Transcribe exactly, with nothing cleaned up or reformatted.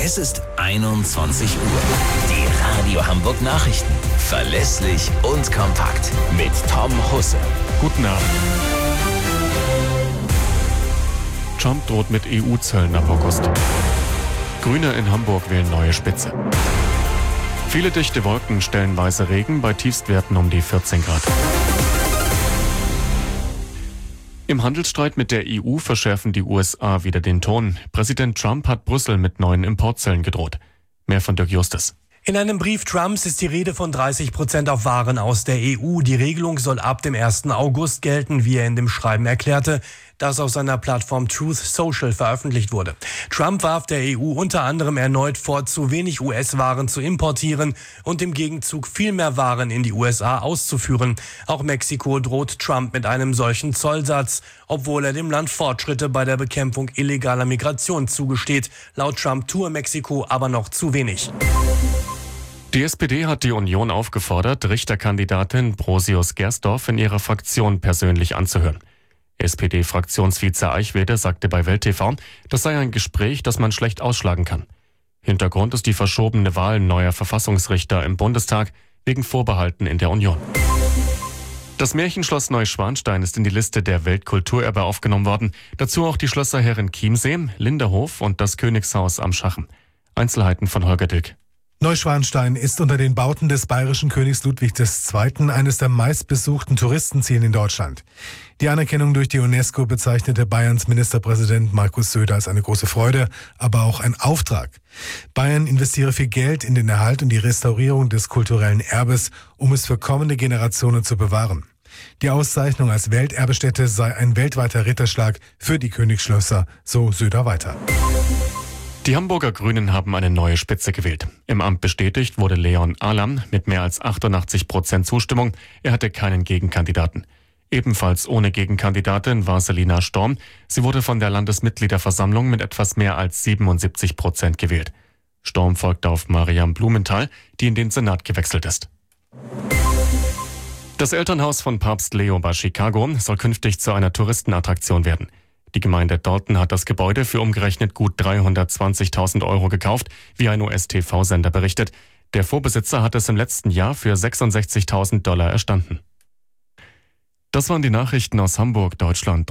Es ist einundzwanzig Uhr. Die Radio Hamburg Nachrichten. Verlässlich und kompakt. Mit Tom Husse. Guten Abend. Trump droht mit E U-Zöllen ab August. Grüne in Hamburg wählen neue Spitze. Viele dichte Wolken, stellenweise Regen bei Tiefstwerten um die vierzehn Grad. Im Handelsstreit mit der E U verschärfen die U S A wieder den Ton. Präsident Trump hat Brüssel mit neuen Importzöllen gedroht. Mehr von Dirk Justus. In einem Brief Trumps ist die Rede von dreißig Prozent auf Waren aus der E U. Die Regelung soll ab dem ersten August gelten, wie er in dem Schreiben erklärte, das auf seiner Plattform Truth Social veröffentlicht wurde. Trump warf der E U unter anderem erneut vor, zu wenig U S-Waren zu importieren und im Gegenzug viel mehr Waren in die U S A auszuführen. Auch Mexiko droht Trump mit einem solchen Zollsatz, obwohl er dem Land Fortschritte bei der Bekämpfung illegaler Migration zugesteht. Laut Trump tue Mexiko aber noch zu wenig. Die S P D hat die Union aufgefordert, Richterkandidatin Brosius Gersdorf in ihrer Fraktion persönlich anzuhören. S P D-Fraktionsvize Eichwede sagte bei Welt T V, das sei ein Gespräch, das man schlecht ausschlagen kann. Hintergrund ist die verschobene Wahl neuer Verfassungsrichter im Bundestag wegen Vorbehalten in der Union. Das Märchenschloss Neuschwanstein ist in die Liste der Weltkulturerbe aufgenommen worden. Dazu auch die Schlösser Herrenchiemsee, Linderhof und das Königshaus am Schachen. Einzelheiten von Holger Dilk. Neuschwanstein ist unter den Bauten des bayerischen Königs Ludwig der Zweite. eines der meistbesuchten Touristenziele in Deutschland. Die Anerkennung durch die UNESCO bezeichnete Bayerns Ministerpräsident Markus Söder als eine große Freude, aber auch ein Auftrag. Bayern investiere viel Geld in den Erhalt und die Restaurierung des kulturellen Erbes, um es für kommende Generationen zu bewahren. Die Auszeichnung als Welterbestätte sei ein weltweiter Ritterschlag für die Königsschlösser, so Söder weiter. Die Hamburger Grünen haben eine neue Spitze gewählt. Im Amt bestätigt wurde Leon Alam mit mehr als achtundachtzig Prozent Zustimmung. Er hatte keinen Gegenkandidaten. Ebenfalls ohne Gegenkandidatin war Selina Storm. Sie wurde von der Landesmitgliederversammlung mit etwas mehr als siebenundsiebzig Prozent gewählt. Storm folgte auf Mariam Blumenthal, die in den Senat gewechselt ist. Das Elternhaus von Papst Leo bei Chicago soll künftig zu einer Touristenattraktion werden. Die Gemeinde Dalton hat das Gebäude für umgerechnet gut dreihundertzwanzigtausend Euro gekauft, wie ein U S-T V-Sender berichtet. Der Vorbesitzer hat es im letzten Jahr für sechsundsechzigtausend Dollar erstanden. Das waren die Nachrichten aus Hamburg, Deutschland.